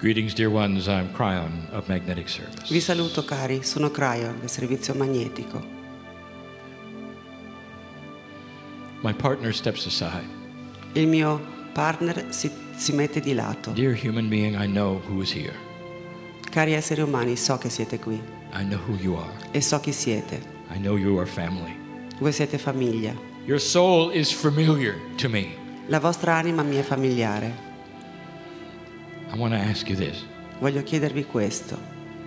Greetings, dear ones. I'm Cryon of Magnetic Service. Vi saluto cari, sono Cryon del servizio magnetico. My partner steps aside. Il mio partner si mette di lato. Dear human being, I know who is here. Cari esseri umani, so che siete qui I know who you are. e so chi siete. I know you are family. Voi siete famiglia. Your soul is familiar to me. La vostra anima mi è familiare. I want to ask you this. Voglio chiedervi questo.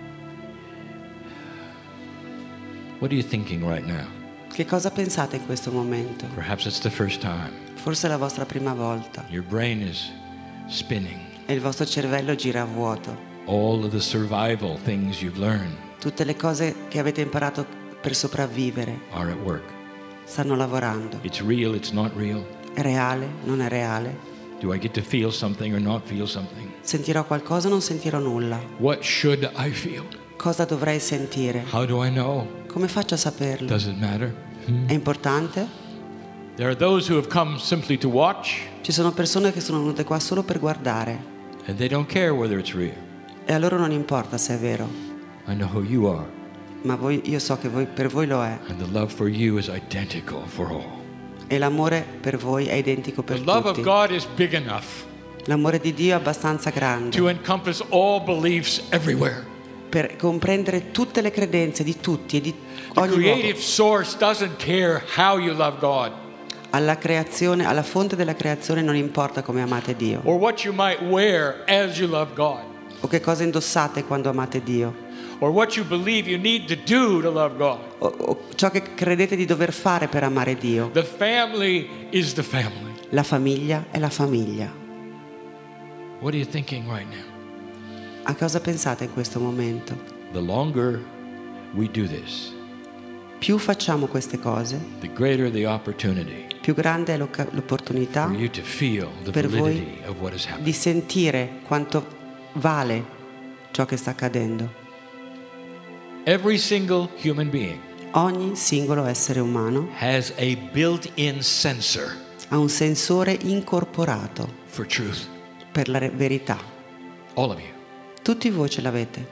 What are you thinking right now? Che cosa pensate in questo momento? Perhaps it's the first time. Forse è la vostra prima volta Your brain is spinning. e il vostro cervello gira a vuoto. All of the survival things you've learned Tutte le cose che avete imparato per sopravvivere are at work. stanno lavorando. It's real, it's not real. È reale? Non è reale? Do I get to feel something or not feel something? Sentirò qualcosa o non sentirò nulla? What should I feel? Cosa dovrei sentire? How do I know? Come faccio a saperlo? Does it matter? È importante? There are those who have come simply to watch, Ci sono persone che sono venute qua solo per guardare and they don't care whether it's real. e a loro non importa se è vero, I know who you are, ma io so che per voi lo è and the love for you is identical for all. e l'amore per voi è identico per The love of tutti. God is big enough L'amore di Dio è abbastanza to grande encompass all beliefs everywhere. per comprendere tutte le credenze di tutti e di The ogni creative luogo. source doesn't care how you love God Alla creazione, alla fonte della creazione non importa come amate Dio or what you might wear as you love God o che cosa indossate quando amate Dio or what you believe you need to do to love God. o ciò che credete di dover fare per amare Dio. The family is the family. La famiglia è la famiglia. What are you thinking right now? A cosa pensate in questo momento? The longer we do this, Più facciamo queste cose, the greater the opportunity più grande è l'opportunità for you to feel the per voi validity of what is happening. di sentire quanto vale ciò che sta accadendo. Every single human being Ogni singolo essere umano has a built-in sensor ha un sensore incorporato for truth. per la verità. All of you. Tutti voi ce l'avete.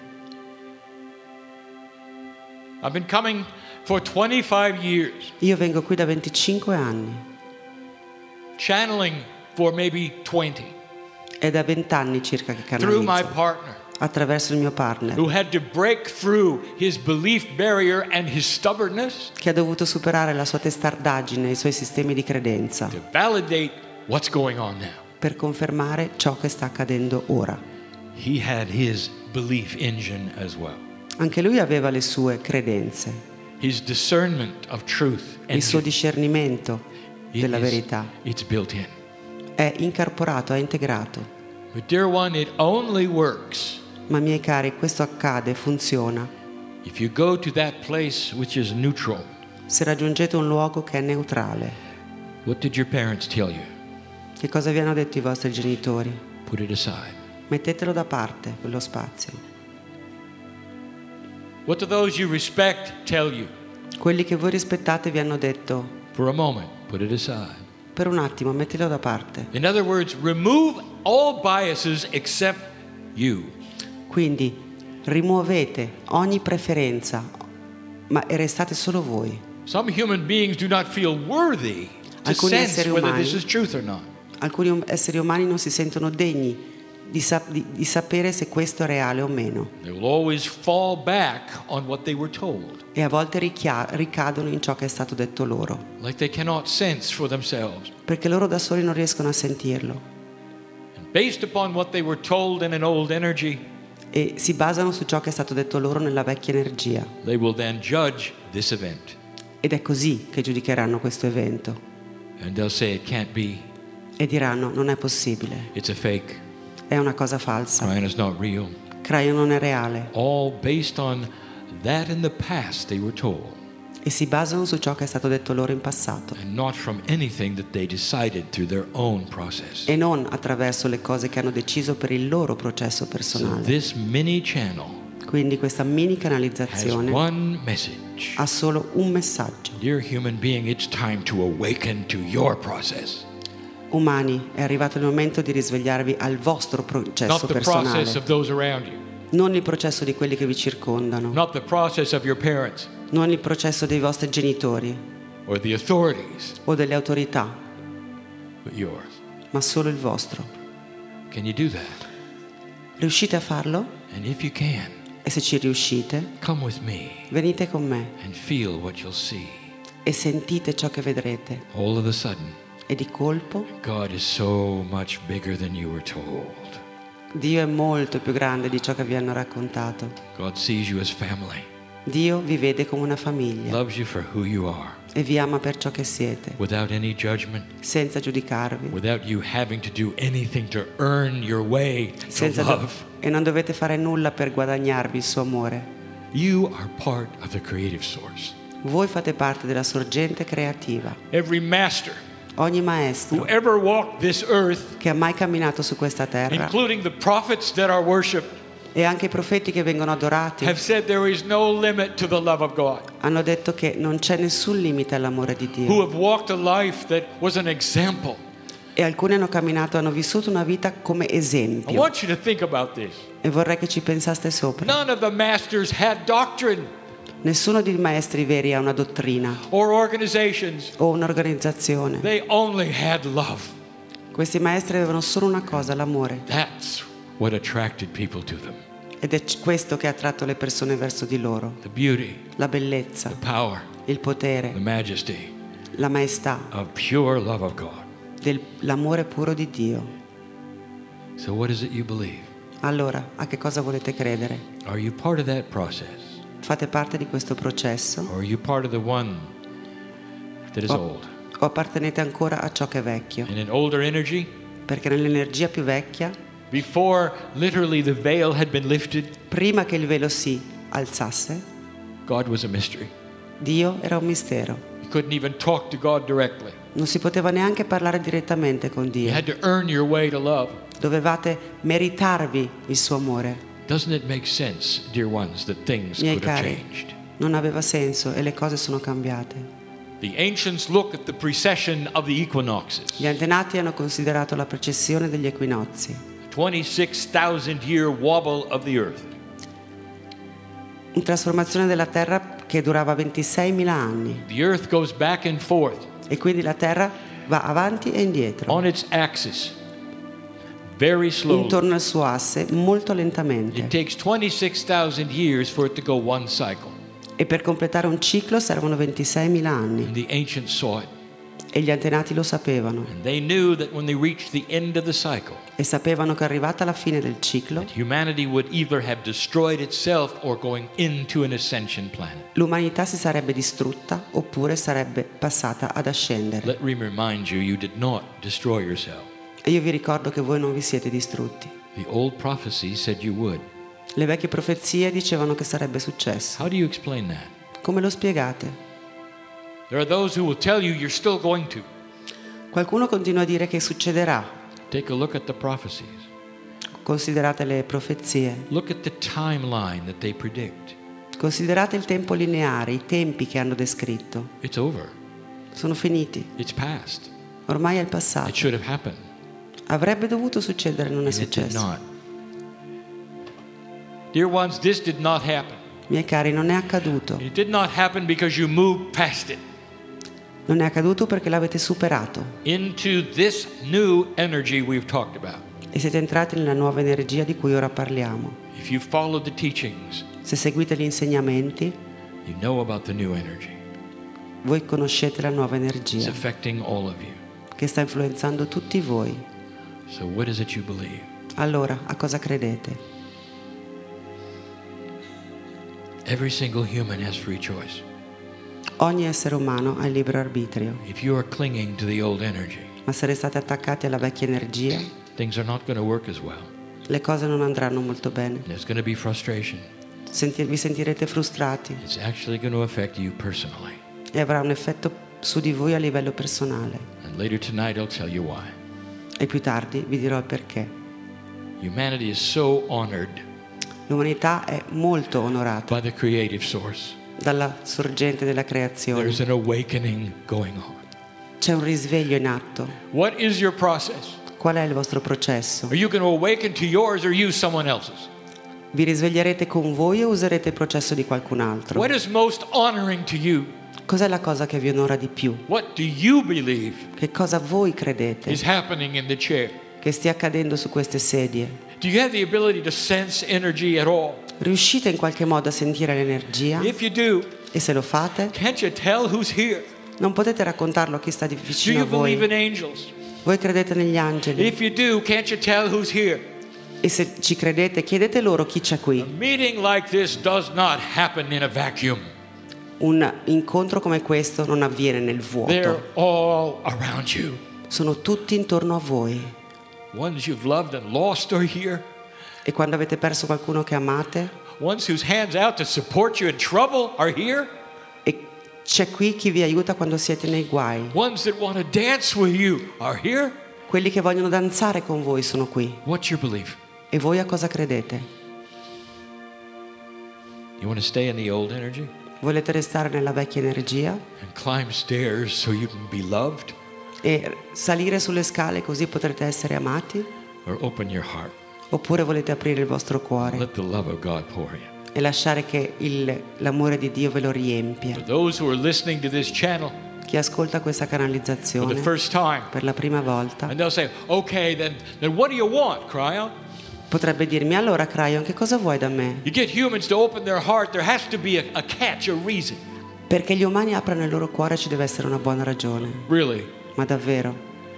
I've been coming for 25 years, Io vengo qui da 25 anni channeling for maybe 20 è da 20 anni circa che through my canalizzo partner attraverso il mio partner who had to break through his belief barrier and his stubbornness che ha dovuto superare la sua testardaggine e i suoi sistemi di credenza to validate what's going on now. per confermare ciò che sta accadendo ora. He had his belief engine as well. Anche lui aveva le sue credenze, His discernment of truth il suo discernimento della verità it's built in. è incorporato, è integrato. But dear one, it only works Ma miei cari, questo accade, funziona if you go to that place which is neutral. se raggiungete un luogo che è neutrale. What did your parents tell you? Che cosa vi hanno detto i vostri genitori? Put it aside. Mettetelo da parte, quello spazio. What do those you respect tell you? Quelli che voi rispettate vi hanno detto, For a moment, put it aside. per un attimo, mettilo da parte. In other words, remove all biases except you. Quindi rimuovete ogni preferenza, ma restate solo voi. Some human beings do not feel worthy to Alcuni sense esseri whether umani- this is truth or not. Alcuni esseri umani non si sentono degni di sapere se questo è reale o meno They will always fall back on what they were told, e a volte ricadono in ciò che è stato detto loro, like they cannot sense for themselves. perché loro da soli non riescono a sentirlo And based upon what they were told in an old energy, e si basano su ciò che è stato detto loro nella vecchia energia they will then judge this event. ed è così che giudicheranno questo evento And they'll say it can't be, e diranno non è possibile, it's a fake, è una cosa falsa, Ryan is not real. Craio non è reale All based on that in the past they were told, e si basano su ciò che è stato detto loro in passato and not from anything that they decided through their own process. e non attraverso le cose che hanno deciso per il loro processo So personale. this mini channel Quindi questa mini has canalizzazione one message. ha solo un messaggio. Dear human being, it's time to awaken to your process. umani, è arrivato il momento di risvegliarvi al vostro processo not the process personale, of those around you, non il processo di quelli che vi circondano, not the process of your parents non il processo dei vostri genitori or the authorities, o delle autorità, but yours. ma solo il vostro. Can you do that? Riuscite a farlo? And if you can, E se ci riuscite, come with me venite con me and feel what you'll see. e sentite ciò che vedrete. All of a sudden, E di colpo God is so much bigger than you were told. Dio è molto più grande di ciò che vi hanno raccontato. God sees you as family, Dio vi vede come una famiglia loves you for who you are, e vi ama per ciò che siete, without any judgment, senza giudicarvi, without you having to do anything to earn your way to senza love. e non dovete fare nulla per guadagnarvi il suo amore. You are part of the creative source. Voi fate parte della sorgente creativa. Every master Ogni who maestro ever walked this earth, che ha mai camminato su questa terra, including the prophets that are worshipped, e anche i profeti che vengono adorati, have said there is no limit to the love of God. hanno detto che non c'è nessun limite all'amore di Who Dio. have walked a life that was an example. E alcuni hanno camminato, hanno vissuto una vita come I esempio. want you to think about this. E vorrei che ci pensaste sopra. None of the masters had doctrine Nessuno dei maestri veri ha una dottrina or organizations. o un'organizzazione. They only had love. Questi maestri avevano solo una cosa, l'amore. That's what attracted people to them. Ed è questo che ha attratto le persone verso di loro. The beauty, La bellezza, the power, il the potere, majesty la maestà, of pure love of God. l'amore puro di Dio. So what is it you believe? Allora, a che cosa volete credere? Are you part of that process? Fate parte di questo processo Or are you part of the one that is Oh. old? o appartenete ancora a ciò che è vecchio? In an older energy, Perché nell'energia più vecchia, before literally the veil had been lifted, prima che il velo si alzasse, God was a mystery. Dio era un mistero. You couldn't even talk to God directly. Non si poteva neanche parlare direttamente con You Dio. had to earn your way to love. Dovevate meritarvi il suo amore. Doesn't it make sense, dear ones, that things Miei could have cari, changed? non aveva senso e le cose sono cambiate. The ancients look at the precession of the equinoxes, Gli antenati hanno considerato la precessione degli equinozi, 26,000 year wobble of the earth. una trasformazione della terra che durava 26.000 anni The earth goes back and forth e quindi la terra va avanti e indietro, on its axis very slowly. intorno al suo asse, molto lentamente. It takes 26,000 years for it to go one cycle. E per completare un ciclo servono 26.000 anni. And the ancients saw it. E gli antenati lo sapevano. And they knew that when they reached the end of the cycle, E sapevano che arrivata la fine del ciclo, humanity would either have destroyed itself or going into an ascension planet. l'umanità si sarebbe distrutta oppure sarebbe passata ad ascendere. Let me remind you, you did not destroy yourself. E io vi ricordo che voi non vi siete distrutti. The old prophecy said you would. Le vecchie profezie dicevano che sarebbe successo. How do you explain that? Come lo spiegate? There are those who will tell you you're still going to. Qualcuno continua a dire che succederà. Take a look at the prophecies. Considerate le profezie. Look at the timeline that they predict. Considerate il tempo lineare, i tempi che hanno descritto. It's over. Sono finiti. It's past. Ormai è il It passato. should have happened. Avrebbe dovuto succedere, non è And it did successo. not. Dear ones, this did not happen. Miei cari, non è accaduto. It did not happen because you moved past it Non è accaduto perché l'avete superato into this new energy we've talked about. e siete entrati nella nuova energia di cui ora parliamo. If you follow the teachings, Se seguite gli insegnamenti, you know about the new energy. voi conoscete la nuova It's energia affecting all of you. che sta influenzando tutti voi. So what is it you believe? Allora, a cosa credete? Every single human has free choice. Ogni essere umano ha il libero arbitrio, If you are clinging to the old energy, ma se restate attaccati alla vecchia energia, things are not going to work as well. le cose non andranno molto bene. There's going to be frustration. Vi sentirete frustrati It's actually going to affect you personally. e avrà un effetto su di voi a livello personale. And later tonight I'll tell you why. E più tardi vi dirò il perché. Humanity is so honored L'umanità è molto onorata by the creative source. dalla sorgente della creazione. There's an awakening going on. C'è un risveglio in atto. What is your process? Qual è il vostro processo? Are you going to awaken to yours or use someone else's? Vi risveglierete con voi o userete il processo di qualcun altro? What is most honoring to you? Cos'è la cosa che vi onora di più? What do you believe Che cosa voi credete is happening in the chair? che stia accadendo su queste sedie? Do you have the ability to sense energy at all? Riuscite in qualche modo a sentire l'energia? If you do, E se lo fate, can't you tell who's here? non potete raccontarlo a chi sta Do vicino a you believe voi. in angels? Voi credete negli angeli? If you do, can't you tell who's here? E se ci credete, chiedete loro chi c'è A qui. meeting like this does not happen in a vacuum. Un incontro come questo non avviene nel They're vuoto. all around you. Sono tutti intorno a voi. Ones you've loved and lost are here. E quando avete perso qualcuno che amate, Ones whose hands out to support you in trouble are here. e c'è qui chi vi aiuta quando siete nei guai. Ones that want to dance with you are here. Quelli che vogliono danzare con voi sono qui. What's your belief? E voi a cosa credete? You want to stay in the old energy Volete restare nella vecchia energia and climb stairs so you can be loved, e salire sulle scale così potrete essere amati? or open your heart? Oppure volete aprire il vostro cuore Let the love of God pour in. e lasciare che l'amore di Dio ve lo riempia? For those who are listening to this channel Chi ascolta questa for the canalizzazione first time, per la prima volta and they'll say, "Okay, then what do you want, Cryon?" potrebbe dirmi: allora Cryon, che cosa vuoi da me? You get humans to open their heart. There has to be a catch, a reason. Perché gli umani aprano il loro cuore ci deve essere una buona ragione. Really, Ma davvero?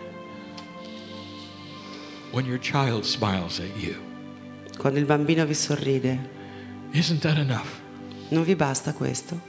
when your child smiles at you, Quando il bambino vi sorride, isn't that enough? non vi basta questo?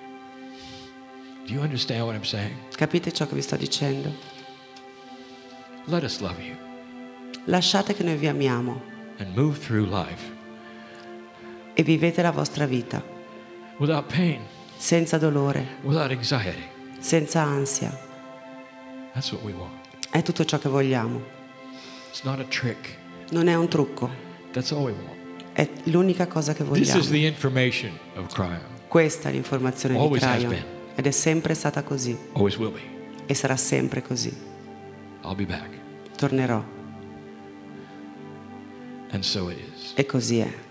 Do you understand what I'm saying? Capite ciò che vi sto dicendo? Let us love you Lasciate che noi vi amiamo and move through life e vivete la vostra vita without pain, senza dolore, without anxiety. senza ansia. That's what we want. È tutto ciò che vogliamo. It's not a trick. Non è un trucco, That's all we want. è l'unica cosa che This is vogliamo. the information of Cryon. Questa è l'informazione di Always has Cryon been. ed è sempre stata così Always will be. e sarà sempre così. I'll be back. Tornerò And so it is. e così è.